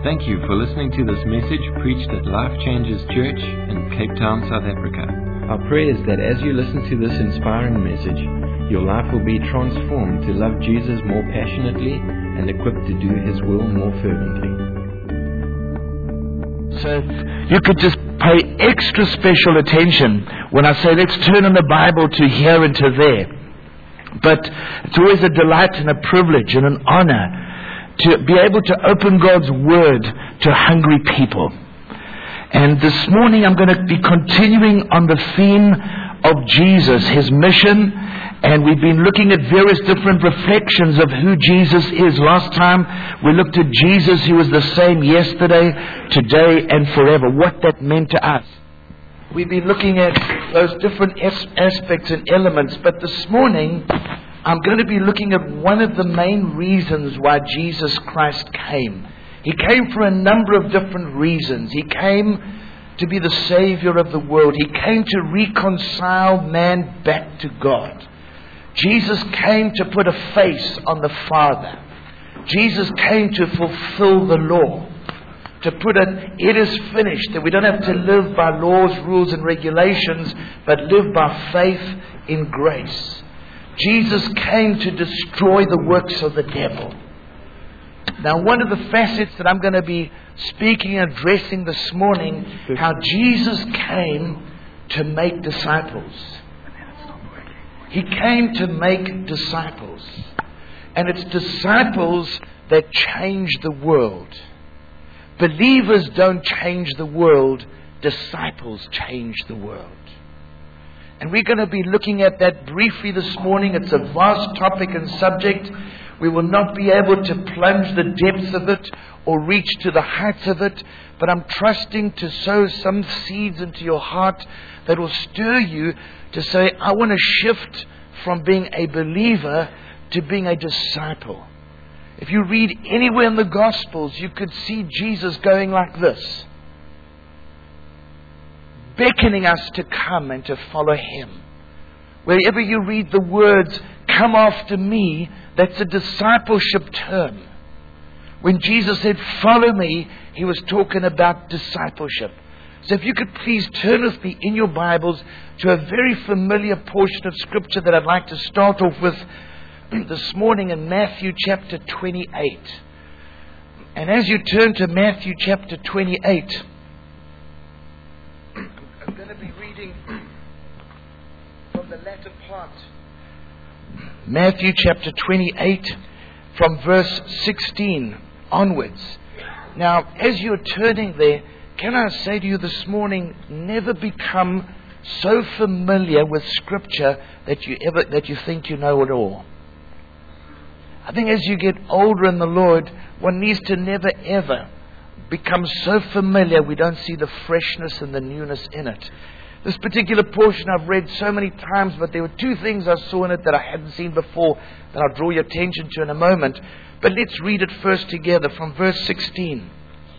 Thank you for listening to this message preached at Life Changes Church in Cape Town, South Africa. Our prayer is that as you listen to this inspiring message, your life will be transformed to love Jesus more passionately and equipped to do His will more fervently. So you could just pay extra special attention when I say let's turn in the Bible to here and to there. But it's always a delight and a privilege and an honor to be able to open God's Word to hungry people. And this morning I'm going to be continuing on the theme of Jesus, His mission, and we've been looking at various different reflections of who Jesus is. Last time we looked at Jesus who was the same yesterday, today and forever, what that meant to us. We've been looking at those different aspects and elements, but this morning I'm going to be looking at one of the main reasons why Jesus Christ came. He came for a number of different reasons. He came to be the Savior of the world. He came to reconcile man back to God. Jesus came to put a face on the Father. Jesus came to fulfill the law. To put it is finished. That we don't have to live by laws, rules and regulations, but live by faith in grace. Jesus came to destroy the works of the devil. Now, one of the facets that I'm going to be speaking and addressing this morning, how Jesus came to make disciples. He came to make disciples. And it's disciples that change the world. Believers don't change the world. Disciples change the world. And we're going to be looking at that briefly this morning. It's a vast topic and subject. We will not be able to plunge the depths of it or reach to the heights of it. But I'm trusting to sow some seeds into your heart that will stir you to say, I want to shift from being a believer to being a disciple. If you read anywhere in the Gospels, you could see Jesus going like this, beckoning us to come and to follow Him. Wherever you read the words, come after me, that's a discipleship term. When Jesus said, follow me, He was talking about discipleship. So if you could please turn with me in your Bibles to a very familiar portion of Scripture that I'd like to start off with this morning in Matthew chapter 28. And as you turn to Matthew chapter 28, I'm going to be reading from the latter part. Matthew chapter 28 from verse 16 onwards. Now, as you're turning there, can I say to you this morning, never become so familiar with Scripture that you think you know it all. I think as you get older in the Lord, one needs to never ever become so familiar we don't see the freshness and the newness in it. This particular portion I've read so many times, but there were two things I saw in it that I hadn't seen before that I'll draw your attention to in a moment. But let's read it first together from verse 16.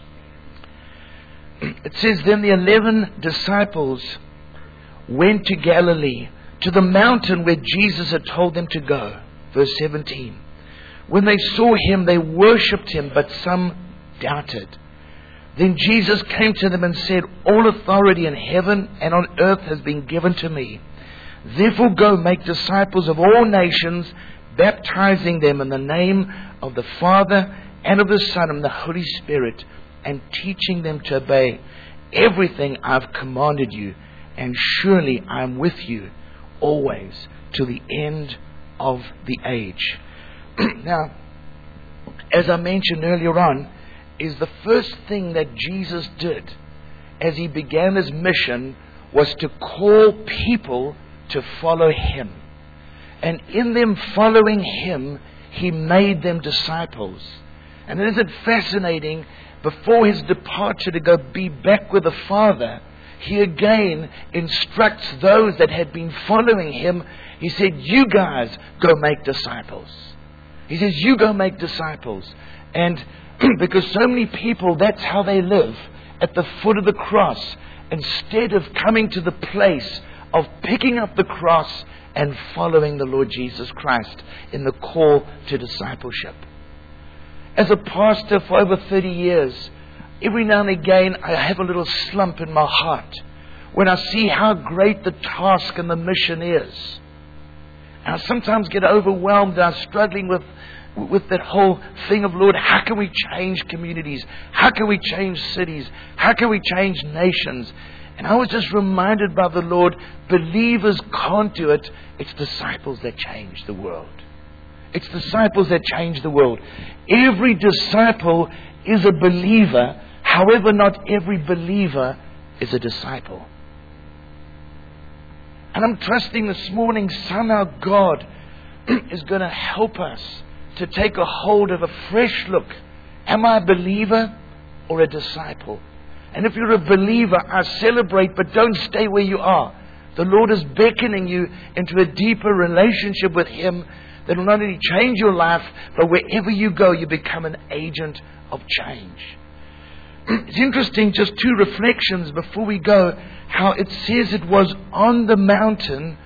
It says, Then the 11 disciples went to Galilee, to the mountain where Jesus had told them to go. Verse 17. When they saw Him, they worshipped Him, but some doubted. Then Jesus came to them and said, All authority in heaven and on earth has been given to me. Therefore go make disciples of all nations, baptizing them in the name of the Father and of the Son and the Holy Spirit, and teaching them to obey everything I've commanded you. And surely I am with you always to the end of the age. Now, as I mentioned earlier on, is the first thing that Jesus did as He began His mission was to call people to follow Him. And in them following Him, He made them disciples. And isn't it fascinating, before His departure to go be back with the Father, He again instructs those that had been following Him. He said, you guys go make disciples. He says, you go make disciples. And because so many people, that's how they live, at the foot of the cross, instead of coming to the place of picking up the cross and following the Lord Jesus Christ in the call to discipleship. As a pastor for over 30 years, every now and again I have a little slump in my heart when I see how great the task and the mission is. And I sometimes get overwhelmed. I'm struggling with that whole thing of, Lord, how can we change communities? How can we change cities? How can we change nations? And I was just reminded by the Lord, believers can't do it. It's disciples that change the world. It's disciples that change the world. Every disciple is a believer. However, not every believer is a disciple. And I'm trusting this morning somehow God is going to help us to take a hold of a fresh look. Am I a believer or a disciple? And if you're a believer, I celebrate, but don't stay where you are. The Lord is beckoning you into a deeper relationship with Him that will not only change your life, but wherever you go, you become an agent of change. It's interesting, just two reflections before we go, how it says it was on the mountain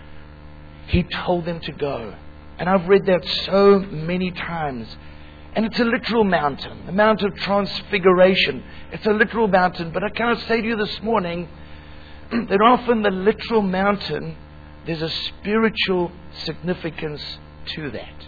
He told them to go. And I've read that so many times. And it's a literal mountain, the Mount of Transfiguration. It's a literal mountain. But I cannot say to you this morning that often the literal mountain, there's a spiritual significance to that.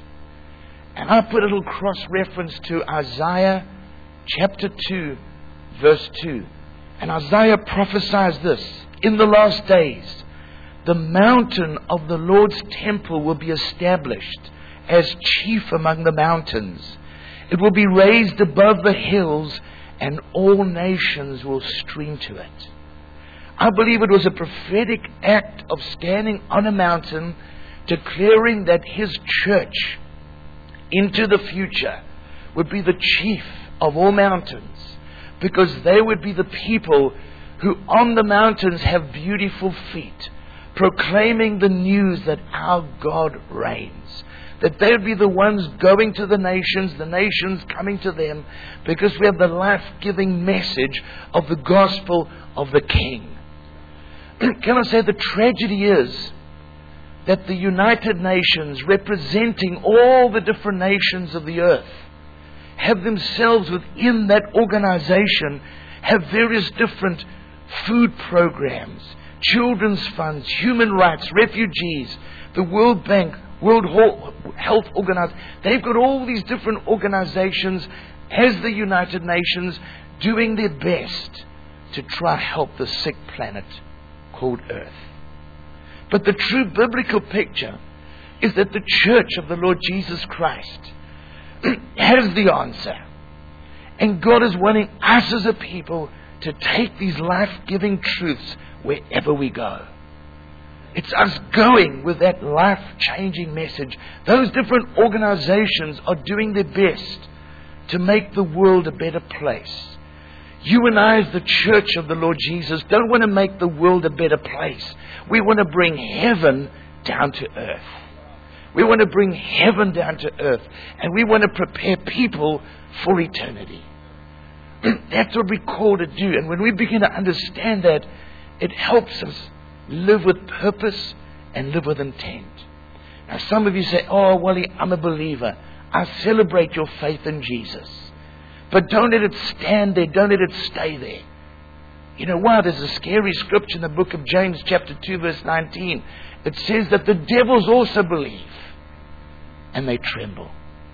And I put a little cross-reference to Isaiah chapter 2, verse 2. And Isaiah prophesies this: in the last days, the mountain of the Lord's temple will be established as chief among the mountains. It will be raised above the hills, and all nations will stream to it. I believe it was a prophetic act of standing on a mountain, declaring that His church into the future would be the chief of all mountains, because they would be the people who on the mountains have beautiful feet, proclaiming the news that our God reigns. That they would be the ones going to the nations coming to them, because we have the life-giving message of the gospel of the King. Can I say the tragedy is that the United Nations, representing all the different nations of the earth, have themselves within that organization, have various different food programs, children's funds, human rights, refugees, the World Bank, World Health Organization. They've got all these different organizations as the United Nations doing their best to try help the sick planet called Earth. But the true biblical picture is that the church of the Lord Jesus Christ has the answer. And God is wanting us as a people to take these life-giving truths wherever we go. It's us going with that life-changing message. Those different organizations are doing their best to make the world a better place. You and I, as the church of the Lord Jesus, don't want to make the world a better place. We want to bring heaven down to earth. We want to bring heaven down to earth. And we want to prepare people for eternity. That's what we're called to do. And when we begin to understand that, it helps us live with purpose and live with intent. Now some of you say, oh, Wally, I'm a believer. I celebrate your faith in Jesus. But don't let it stand there. Don't let it stay there. You know why? There's a scary scripture in the book of James chapter 2 verse 19. It says that the devils also believe and they tremble.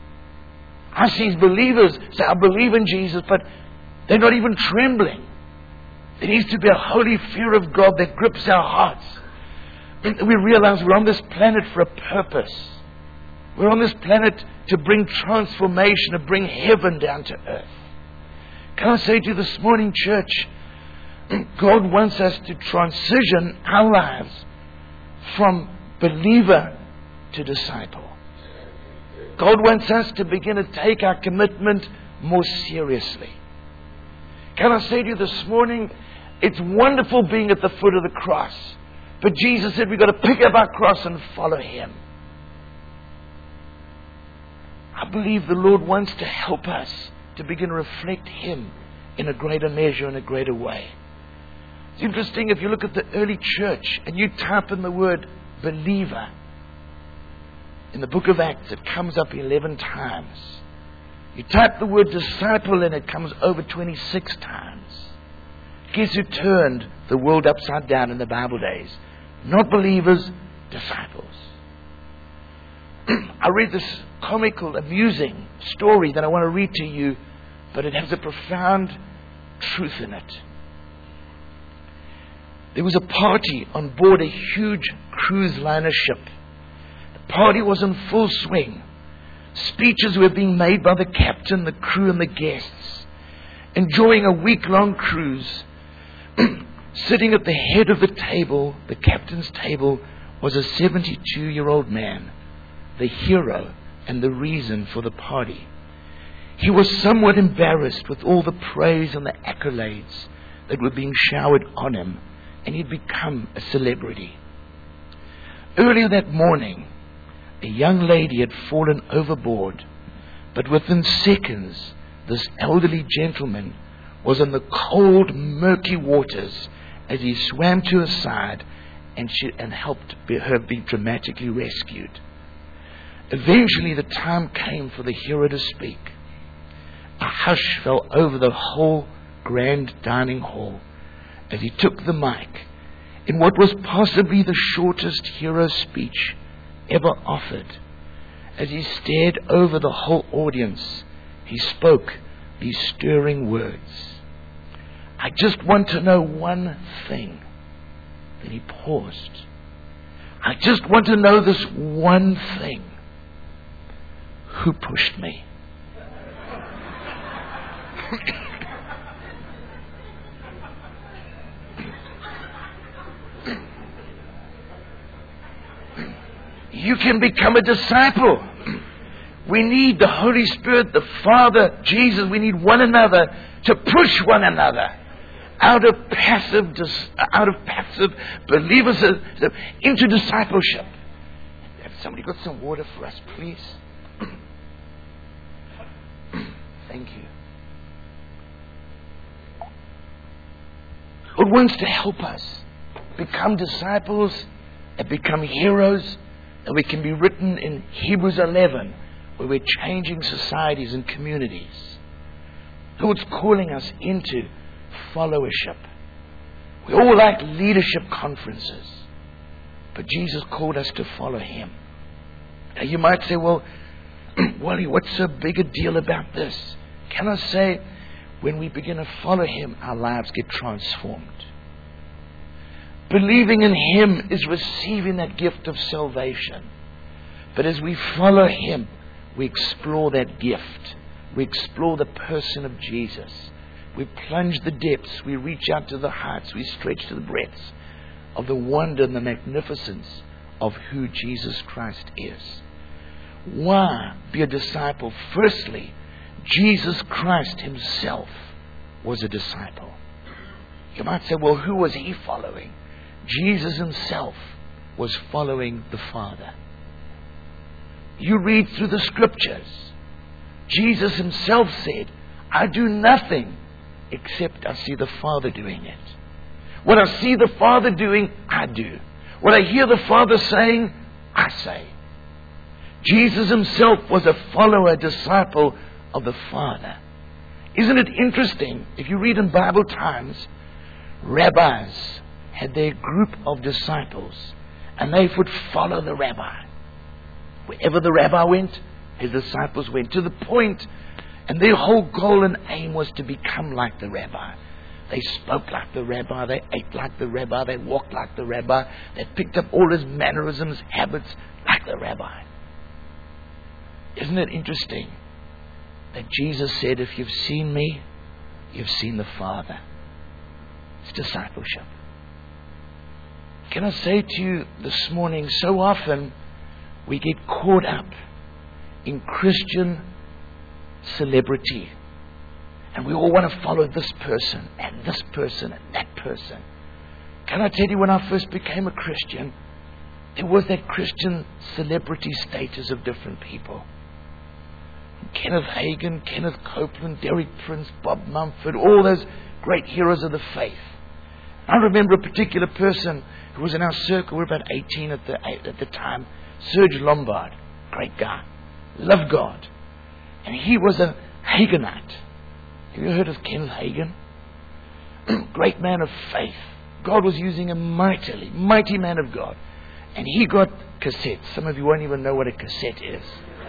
I see believers say, I believe in Jesus, but they're not even trembling. There needs to be a holy fear of God that grips our hearts. We realize we're on this planet for a purpose. We're on this planet to bring transformation, to bring heaven down to earth. Can I say to you this morning, church, God wants us to transition our lives from believer to disciple. God wants us to begin to take our commitment more seriously. Can I say to you this morning, it's wonderful being at the foot of the cross. But Jesus said we've got to pick up our cross and follow Him. I believe the Lord wants to help us to begin to reflect Him in a greater measure, in a greater way. It's interesting, if you look at the early church and you type in the word believer, in the book of Acts it comes up 11 times. You type the word disciple and it comes over 26 times. Guess who turned the world upside down in the Bible days? Not believers, disciples. I read this comical, amusing story that I want to read to you, but it has a profound truth in it. There was a party on board a huge cruise liner ship. The party was in full swing. Speeches were being made by the captain, the crew, and the guests. Enjoying a week-long cruise, sitting at the head of the table, the captain's table, was a 72-year-old man, the hero and the reason for the party. He was somewhat embarrassed with all the praise and the accolades that were being showered on him, and he'd become a celebrity. Earlier that morning, a young lady had fallen overboard, but within seconds, this elderly gentleman was in the cold, murky waters as he swam to her side and helped her be dramatically rescued. Eventually, the time came for the hero to speak. A hush fell over the whole grand dining hall as he took the mic in what was possibly the shortest hero speech ever offered. As he stared over the whole audience, he spoke these stirring words. I just want to know one thing. Then he paused. I just want to know this one thing. Who pushed me? You can become a disciple. We need the Holy Spirit, the Father, Jesus. We need one another to push one another out of passive believers into discipleship. Have somebody got some water for us, please? Thank you. God wants to help us become disciples and become heroes, and we can be written in Hebrews 11, where we're changing societies and communities. Lord's calling us into followership. We all like leadership conferences, but Jesus called us to follow Him. Now you might say, well, Wally, what's so big a deal about this? Can I say, when we begin to follow Him, our lives get transformed. Believing in Him is receiving that gift of salvation. But as we follow Him, we explore that gift. We explore the person of Jesus. We plunge the depths. We reach out to the heights. We stretch to the breadths of the wonder and the magnificence of who Jesus Christ is. Why be a disciple? Firstly, Jesus Christ Himself was a disciple. You might say, well, who was He following? Jesus Himself was following the Father. You read through the Scriptures. Jesus Himself said, I do nothing except I see the Father doing it. What I see the Father doing, I do. What I hear the Father saying, I say. Jesus Himself was a follower, a disciple of the Father. Isn't it interesting? If you read in Bible times, rabbis had their group of disciples, and they would follow the rabbi. Wherever the rabbi went, his disciples went, to the point, and their whole goal and aim was to become like the rabbi. They spoke like the rabbi, they ate like the rabbi, they walked like the rabbi, they picked up all his mannerisms, habits like the rabbi. Isn't it interesting that Jesus said, if you've seen me, you've seen the Father? It's discipleship. Can I say to you this morning, so often we get caught up in Christian celebrity. And we all want to follow this person and this person and that person. Can I tell you, when I first became a Christian, there was that Christian celebrity status of different people. Kenneth Hagin, Kenneth Copeland, Derek Prince, Bob Mumford, all those great heroes of the faith. I remember a particular person who was in our circle. We were about 18 at the time. Serge Lombard, great guy, loved God. And he was a Hagenite. Have you heard of Kenneth Hagin? Great man of faith. God was using him mightily. Mighty man of God. And he got cassettes. Some of you won't even know what a cassette is.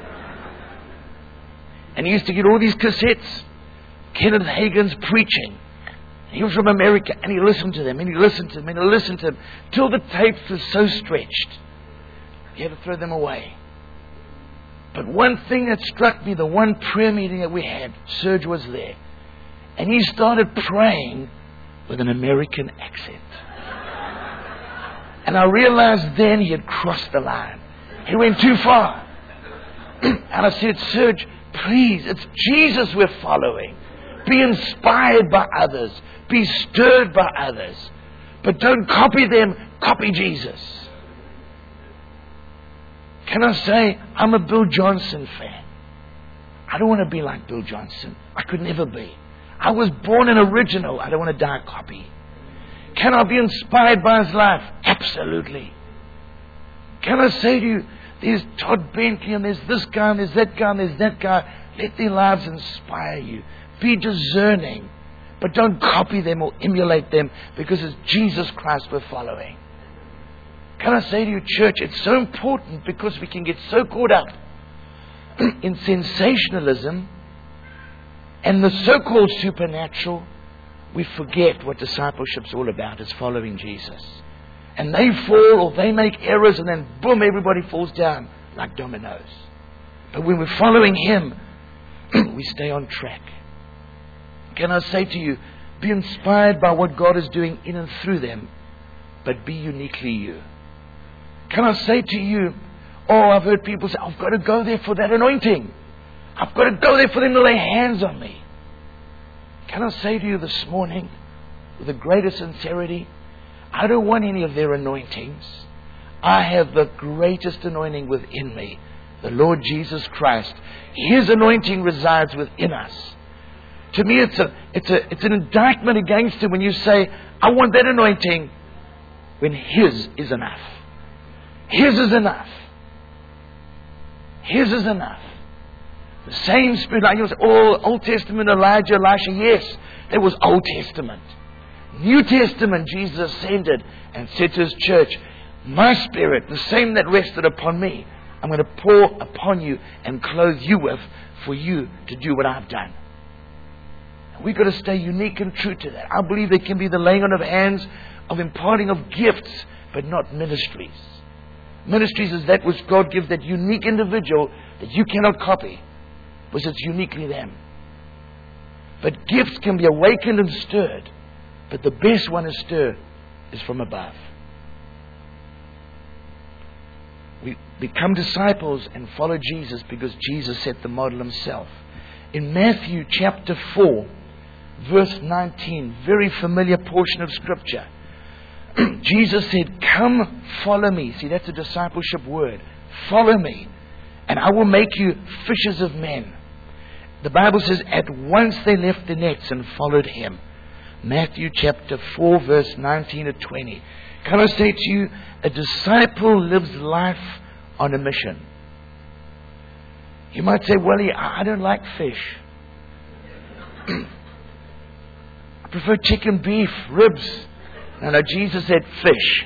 And he used to get all these cassettes. Kenneth Hagin's preaching. He was from America, and he listened to them, and he listened to them, and he listened to them, till the tapes were so stretched, he had to throw them away. But one thing that struck me, the one prayer meeting that we had, Serge was there, and he started praying with an American accent. And I realized then he had crossed the line. He went too far. And I said, Serge, please, it's Jesus we're following. Be inspired by others. Be stirred by others. But don't copy them. Copy Jesus. Can I say, I'm a Bill Johnson fan. I don't want to be like Bill Johnson. I could never be. I was born an original. I don't want to die a copy. Can I be inspired by his life? Absolutely. Can I say to you, there's Todd Bentley, and there's this guy, and there's that guy, and there's that guy. Let their lives inspire you. Be discerning. But don't copy them or emulate them, because it's Jesus Christ we're following. Can I say to you, church, it's so important, because we can get so caught up in sensationalism and the so-called supernatural, we forget what discipleship's all about. It's following Jesus. And they fall or they make errors, and then boom, everybody falls down like dominoes. But when we're following Him, we stay on track. Can I say to you, be inspired by what God is doing in and through them, but be uniquely you. Can I say to you, I've heard people say, I've got to go there for that anointing. I've got to go there for them to lay hands on me. Can I say to you this morning, with the greatest sincerity, I don't want any of their anointings. I have the greatest anointing within me, the Lord Jesus Christ. His anointing resides within us. To me, it's an indictment against Him when you say, I want that anointing, when His is enough. His is enough. His is enough. The same Spirit, like you say, Old Testament, Elijah, Elisha, yes, that was Old Testament. New Testament, Jesus ascended and said to His church, my Spirit, the same that rested upon me, I'm going to pour upon you and clothe you with, for you to do what I've done. We've got to stay unique and true to that. I believe there can be the laying on of hands, of imparting of gifts, but not ministries. Ministries is that which God gives that unique individual that you cannot copy, because it's uniquely them. But gifts can be awakened and stirred, but the best one is stirred is from above. We become disciples and follow Jesus because Jesus set the model Himself. In Matthew chapter 4, verse 19, very familiar portion of Scripture. Jesus said, come follow me. See, that's a discipleship word. Follow me, and I will make you fishers of men. The Bible says, at once they left the nets and followed Him. Matthew chapter 4, verse 19 to 20. Can I say to you, a disciple lives life on a mission. You might say, well, I don't like fish. I prefer chicken, beef, ribs. No, Jesus said fish.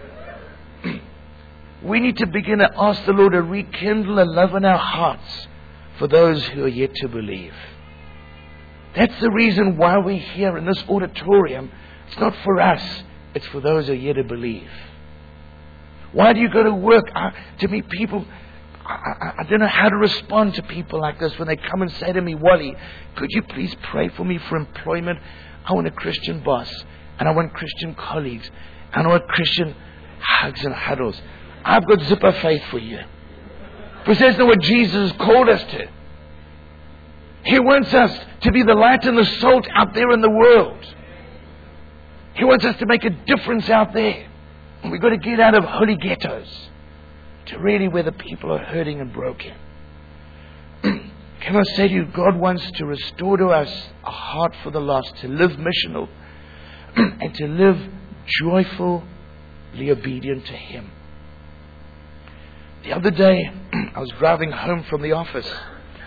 We need to begin to ask the Lord to rekindle a love in our hearts for those who are yet to believe. That's the reason why we're here in this auditorium. It's not for us. It's for those who are yet to believe. Why do you go to work? To me, people, I don't know how to respond to people like this when they come and say to me, Wally, could you please pray for me for employment? I want a Christian boss, and I want Christian colleagues, and I want Christian hugs and huddles. I've got zipper faith for you. Because that's not what Jesus called us to. He wants us to be the light and the salt out there in the world. He wants us to make a difference out there. And we've got to get out of holy ghettos to really where the people are hurting and broken. Can I say to you, God wants to restore to us a heart for the lost, to live missional and to live joyfully obedient to Him. The other day, I was driving home from the office,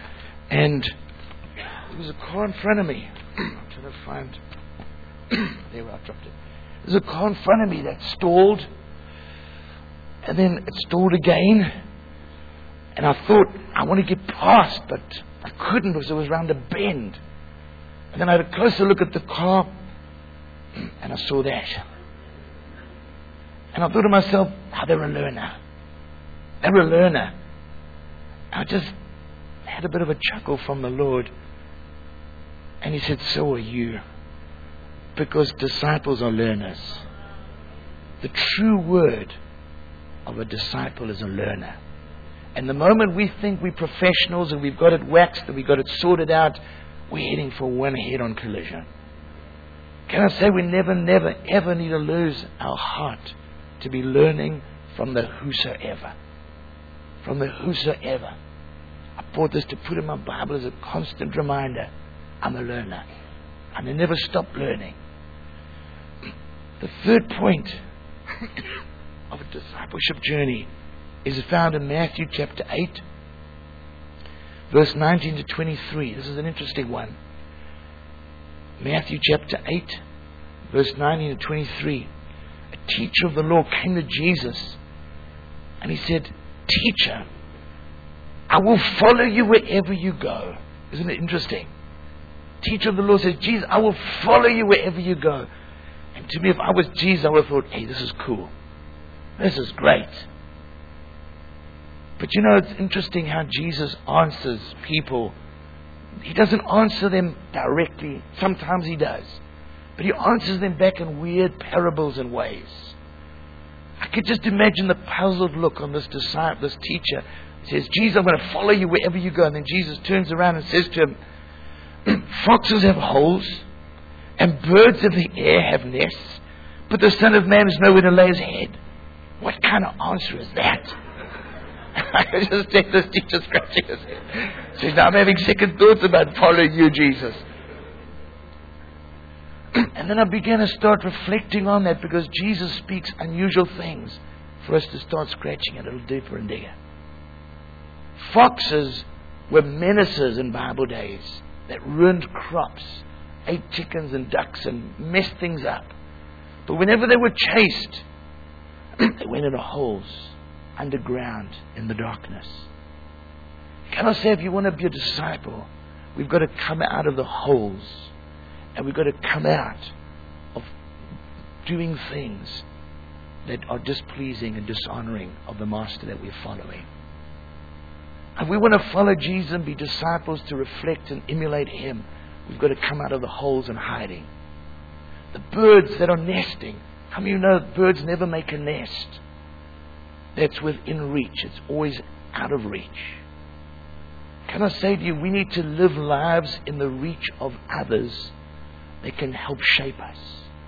And there was a car in front of me. I'm trying to find... there, I dropped it. There's a car in front of me that stalled. And then it stalled again. And I thought, I want to get past, but I couldn't because it was around a bend. And then I had a closer look at the car, and I saw that. And I thought to myself, oh, they're a learner. They're a learner. I just had a bit of a chuckle from the Lord. And He said, so are you. Because disciples are learners. The true word of a disciple is a learner. And the moment we think we're professionals and we've got it waxed and we've got it sorted out, we're heading for one head-on collision. Can I say we never, ever need to lose our heart to be learning from the whosoever. From the whosoever. I bought this to put in my Bible as a constant reminder. I'm a learner. And I never stop learning. The third point of a discipleship journey is found in Matthew chapter 8, verse 19 to 23. This is an interesting one. Matthew chapter 8, verse 19 to 23. A teacher of the law came to Jesus and he said, Teacher, I will follow you wherever you go. Isn't it interesting? Teacher of the law says, Jesus, I will follow you wherever you go. And to me, if I was Jesus, I would have thought, hey, this is cool. This is great. But you know, it's interesting how Jesus answers people. He doesn't answer them directly. Sometimes He does. But He answers them back in weird parables and ways. I could just imagine the puzzled look on this disciple, this teacher. He says, Jesus, I'm going to follow you wherever you go. And then Jesus turns around and says to him, foxes have holes and birds of the air have nests, but the Son of Man has nowhere to lay His head. What kind of answer is that? I could just take this teacher scratching his head. Says, now I'm having second thoughts about following you, Jesus. And then I began to start reflecting on that, because Jesus speaks unusual things for us to start scratching it a little deeper and deeper. Foxes were menaces in Bible days that ruined crops, ate chickens and ducks and messed things up. But whenever they were chased, they went into holes underground in the darkness. Can I say, if you want to be a disciple, we've got to come out of the holes, and we've got to come out of doing things that are displeasing and dishonoring of the Master that we're following. And we want to follow Jesus and be disciples to reflect and emulate Him. We've got to come out of the holes and hiding. The birds that are nesting. How many of you know that birds never make a nest that's within reach? It's always out of reach. Can I say to you, we need to live lives in the reach of others that can help shape us.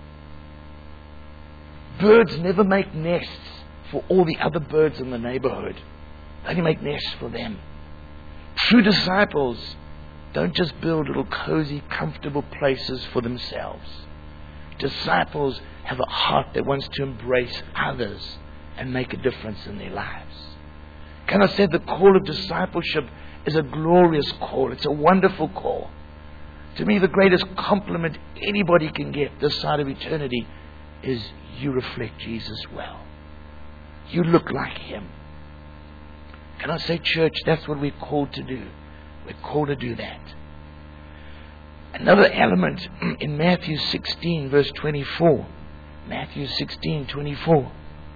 Birds never make nests for all the other birds in the neighborhood. They only make nests for them. True disciples don't just build little cozy, comfortable places for themselves. Disciples have a heart that wants to embrace others and make a difference in their lives. Can I say, the call of discipleship is a glorious call. It's a wonderful call. To me, the greatest compliment anybody can get this side of eternity is, you reflect Jesus well. You look like Him. Can I say, church, that's what we're called to do. We're called to do that. Another element in Matthew 16, verse 24. Matthew 16, 24.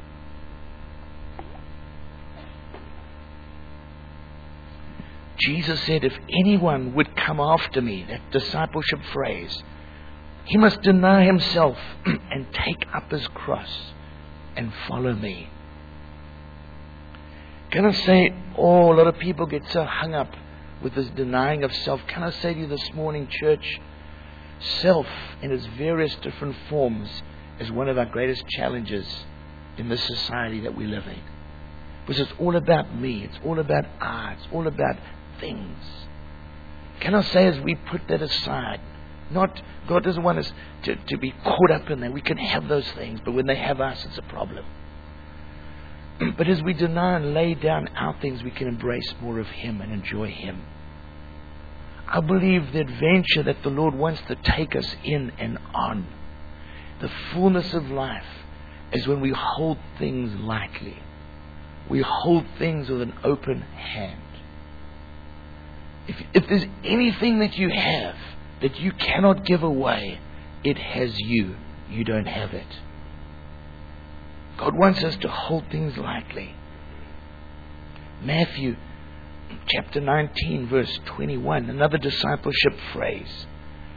Jesus said, if anyone would come after me, that discipleship phrase, he must deny himself and take up his cross and follow me. Can I say, a lot of people get so hung up with this denying of self. Can I say to you this morning, church, self in its various different forms is one of our greatest challenges in this society that we live in. Because it's all about me. It's all about I. It's all about things. Can I say, as we put that aside, God doesn't want us to be caught up in that. We can have those things, but when they have us, it's a problem. But as we deny and lay down our things, we can embrace more of Him and enjoy Him. I believe the adventure that the Lord wants to take us in and on, the fullness of life, is when we hold things lightly. We hold things with an open hand. If there's anything that you have that you cannot give away, it has you. You don't have it. God wants us to hold things lightly. Matthew chapter 19 verse 21, another discipleship phrase.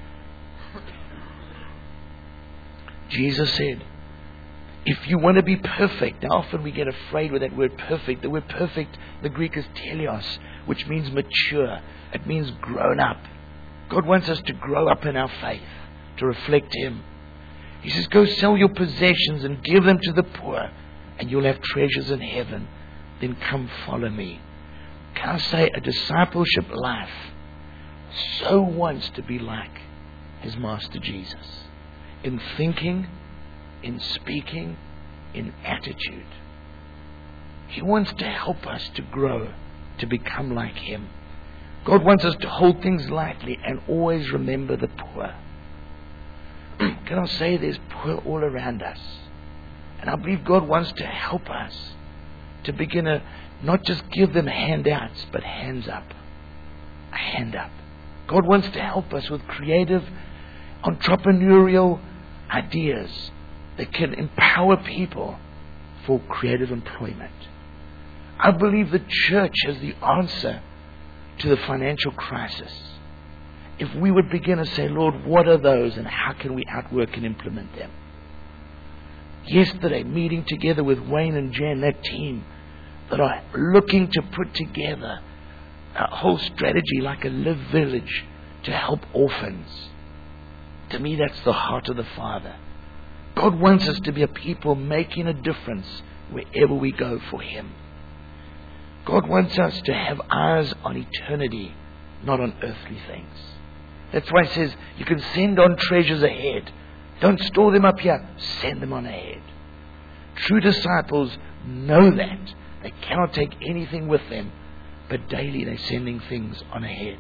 Jesus said, if you want to be perfect, now often we get afraid with that word perfect. The word perfect, the Greek is teleos, which means mature. It means grown up. God wants us to grow up in our faith, to reflect Him. He says, go sell your possessions and give them to the poor, and you'll have treasures in heaven. Then come follow me. Can I say, a discipleship life so wants to be like His Master Jesus. In thinking, in speaking, in attitude. He wants to help us to grow, to become like Him. God wants us to hold things lightly and always remember the poor. Can I say, there's poor all around us. And I believe God wants to help us to begin to not just give them handouts, but hands up. A hand up. God wants to help us with creative, entrepreneurial ideas that can empower people for creative employment. I believe the church has the answer to the financial crisis. If we would begin to say, Lord, what are those and how can we outwork and implement them? Yesterday, meeting together with Wayne and Jen, that team that are looking to put together a whole strategy like a Live Village to help orphans. To me, that's the heart of the Father. God wants us to be a people making a difference wherever we go for Him. God wants us to have eyes on eternity, not on earthly things. That's why He says, you can send on treasures ahead. Don't store them up here. Send them on ahead. True disciples know that. They cannot take anything with them, but daily they're sending things on ahead.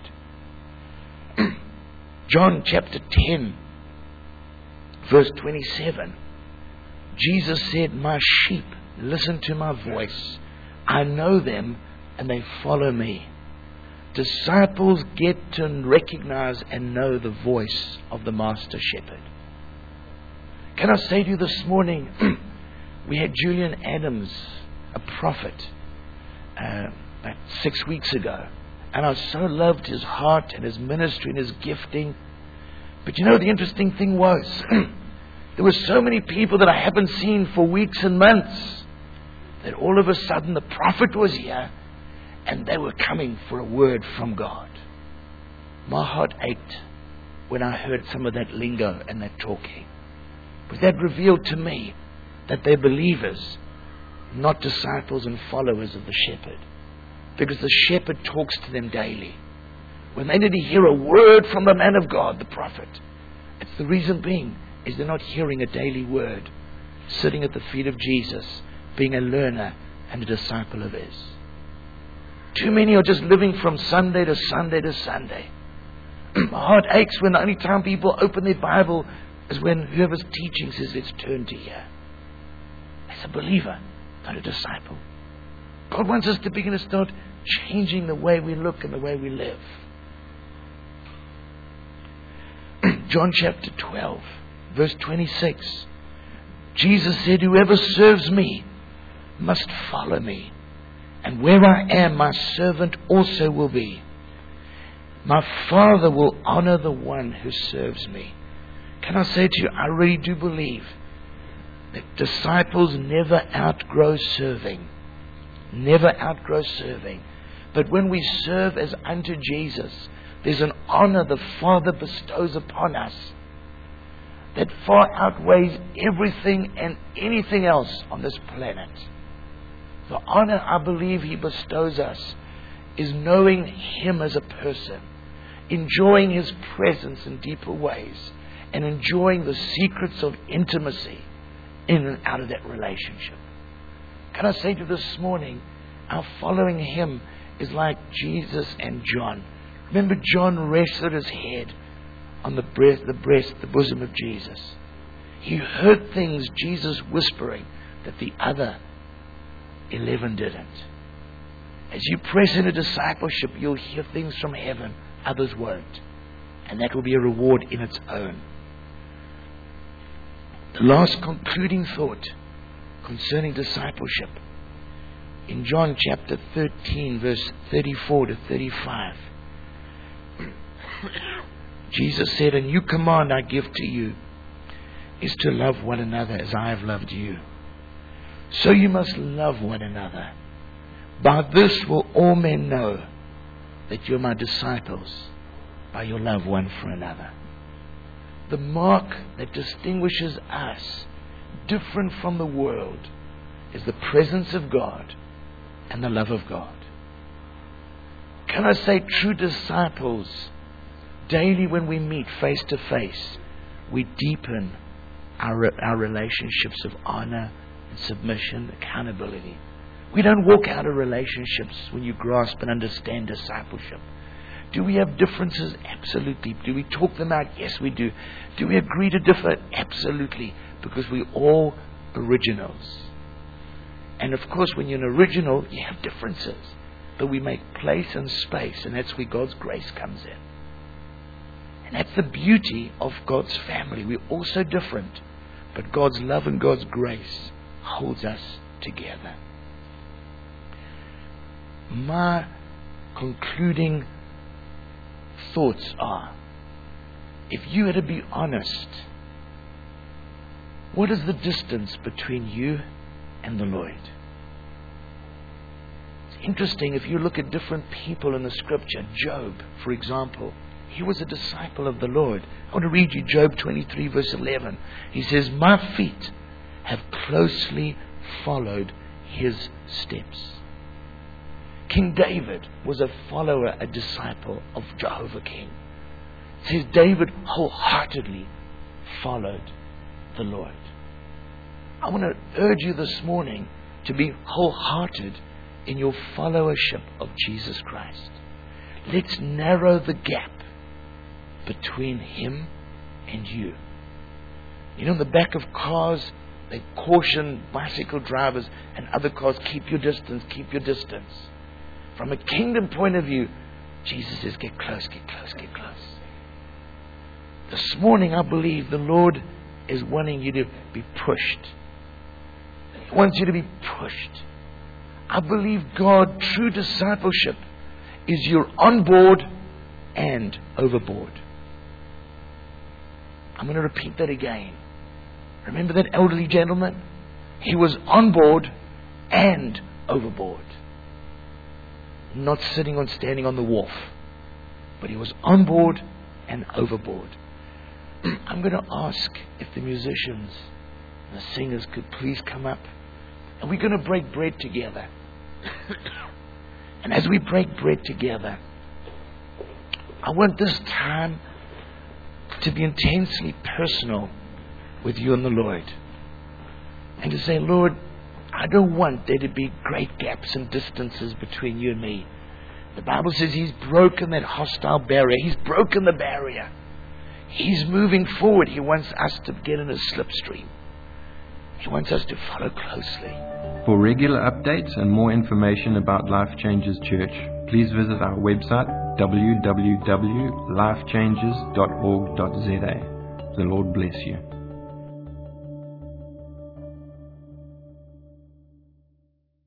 John chapter 10, verse 27. Jesus said, my sheep listen to my voice. I know them and they follow me. Disciples get to recognize and know the voice of the Master Shepherd. Can I say to you this morning, we had Julian Adams, a prophet, about 6 weeks ago. And I so loved his heart and his ministry and his gifting. But you know, the interesting thing was, there were so many people that I haven't seen for weeks and months, that all of a sudden the prophet was here and they were coming for a word from God. My heart ached when I heard some of that lingo and that talking. But that revealed to me that they're believers, not disciples and followers of the shepherd. Because the shepherd talks to them daily. When they need to hear a word from the man of God, the prophet, it's the reason being is they're not hearing a daily word, sitting at the feet of Jesus, being a learner and a disciple of His. Too many are just living from Sunday to Sunday to Sunday. My heart aches when the only time people open their Bible is when whoever's teaching says, let's turn to here. As a believer, not a disciple. God wants us to begin to start changing the way we look and the way we live. John chapter 12, verse 26. Jesus said, whoever serves me must follow me. And where I am, my servant also will be. My Father will honor the one who serves me. Can I say to you, I really do believe that disciples never outgrow serving. Never outgrow serving. But when we serve as unto Jesus, there's an honor the Father bestows upon us that far outweighs everything and anything else on this planet. The honor I believe He bestows us is knowing Him as a person, enjoying His presence in deeper ways, and enjoying the secrets of intimacy in and out of that relationship. Can I say to you this morning, our following Him is like Jesus and John, Remember, John rested his head on the bosom of Jesus. He heard things Jesus whispering that the other 11 didn't. As you press into discipleship, you'll hear things from heaven others won't. And that will be a reward in its own. The last concluding thought concerning discipleship. In John chapter 13, verse 34 to 35. Jesus said, "A new command I give to you is to love one another as I have loved you. So you must love one another. By this will all men know that you're my disciples, by your love one for another." The mark that distinguishes us, different from the world, is the presence of God and the love of God. Can I say, true disciples, daily when we meet face to face, we deepen our relationships of honor and submission, accountability. We don't walk out of relationships when you grasp and understand discipleship. Do we have differences? Absolutely. Do we talk them out? Yes, we do. Do we agree to differ? Absolutely. Because we're all originals. And of course, when you're an original, you have differences. But we make place and space, and that's where God's grace comes in. And that's the beauty of God's family. We're all so different, but God's love and God's grace holds us together. My concluding thoughts are, if you had to be honest, what is the distance between you and the Lord? It's interesting, if you look at different people in the scripture, Job, for example, he was a disciple of the Lord. I want to read you Job 23 verse 11. He says, "My feet have closely followed his steps." King David was a follower, a disciple of Jehovah King. It says David wholeheartedly followed the Lord. I want to urge you this morning to be wholehearted in your followership of Jesus Christ. Let's narrow the gap between him and you. You know, in the back of cars, they caution bicycle drivers and other cars, keep your distance, keep your distance. From a kingdom point of view, Jesus says, get close, get close, get close. This morning, I believe the Lord is wanting you to be pushed. He wants you to be pushed. I believe God, true discipleship, is you're on board and overboard. I'm going to repeat that again. Remember that elderly gentleman? He was on board and overboard. Not sitting on, standing on the wharf, but he was on board and overboard. I'm going to ask if the musicians and the singers could please come up, and we're going to break bread together. And as we break bread together, I want this time to be intensely personal with you and the Lord, and to say, Lord, I don't want there to be great gaps and distances between you and me. The Bible says He's broken that hostile barrier. He's broken the barrier. He's moving forward. He wants us to get in a slipstream. He wants us to follow closely. For regular updates and more information about Life Changes Church, please visit our website www.lifechanges.org.za. The Lord bless you.